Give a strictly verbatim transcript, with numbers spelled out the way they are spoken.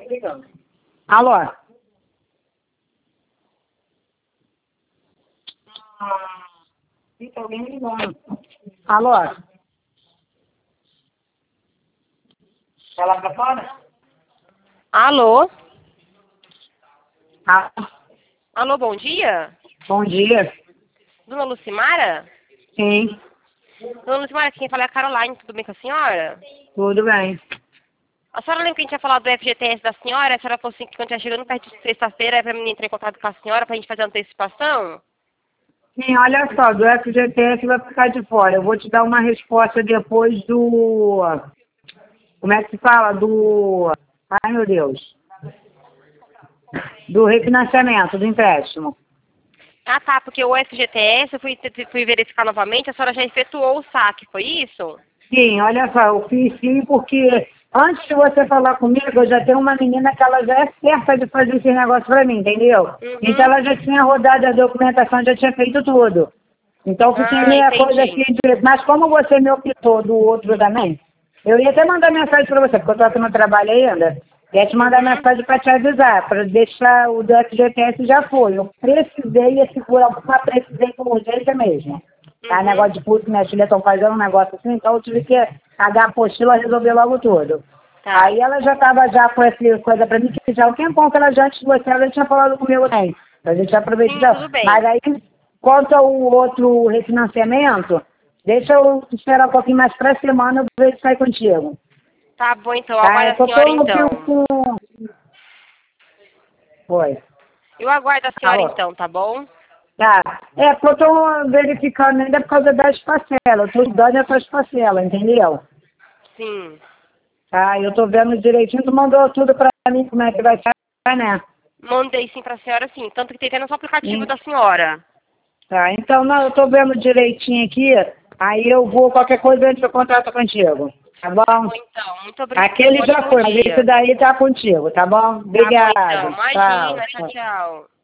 Alô? Fica alguém ligando. Alô? Ela pra fora? Alô? Ah, Alô, bom dia? bom dia. Dona Lucimara? Sim, Dona Lucimara, quem fala é a Caroline, tudo bem com a senhora? tudo bem. A senhora lembra que a gente tinha falado do F G T S da senhora? A senhora falou assim que quando estiver chegando perto de sexta-feira é pra mim entrar em contato com a senhora pra gente fazer a antecipação? Sim, olha só, do F G T S vai ficar de fora. Eu vou te dar uma resposta depois do... Como é que se fala? Do... Ai, meu Deus. Do refinanciamento, do empréstimo. Ah, tá, porque o F G T S, eu fui, fui verificar novamente, a senhora já efetuou o saque, foi isso? Sim, olha só, eu fiz sim porque antes de você falar comigo, eu já tenho uma menina que ela já é certa de fazer esse negócio pra mim, entendeu? Uhum. Então ela já tinha rodado a documentação, já tinha feito tudo. Então fiquei Ah, meia coisa entendi. assim de... Mas como você me optou do outro também, eu ia até mandar mensagem pra você, porque eu tô aqui no trabalho ainda. Ia te mandar Uhum. mensagem pra te avisar, pra deixar o do F G T S já foi. Eu precisei assegurar, mas precisei com urgência mesmo. Tá, Uhum. negócio de pulso, minhas filhas estão fazendo um negócio assim, então eu tive que pagar a apostila e resolver logo tudo. Tá. Aí ela já estava já com essa coisa pra mim, que já há um tempão que ela já antes de você, ela já tinha falado comigo também. A gente aproveita Sim, já. tudo bem. Mas aí, quanto ao outro refinanciamento, deixa eu esperar um pouquinho mais pra semana, eu vejo se sai contigo. Tá bom, então. Tá, Aguardo é a que eu senhora, tô no então. com... Foi. Eu aguardo a senhora, Alô? então, tá bom? Tá. É, porque eu tô verificando ainda por causa das parcelas. Eu tô dando essas parcelas, entendeu? Sim. Tá, eu tô vendo direitinho, tu mandou tudo pra mim como é que vai ficar, né? Mandei sim pra senhora, sim. Tanto que tem até no aplicativo Hum. da senhora. Tá, então não, eu tô vendo direitinho aqui, aí eu vou, qualquer coisa antes eu contrato contigo, tá Tá bom? bom, então. Muito obrigada. Aquele Um já ótimo foi, mas esse dia. daí tá contigo, tá bom? Tá bom, então. Obrigado. Tchau. Imagina. Tchau, tchau.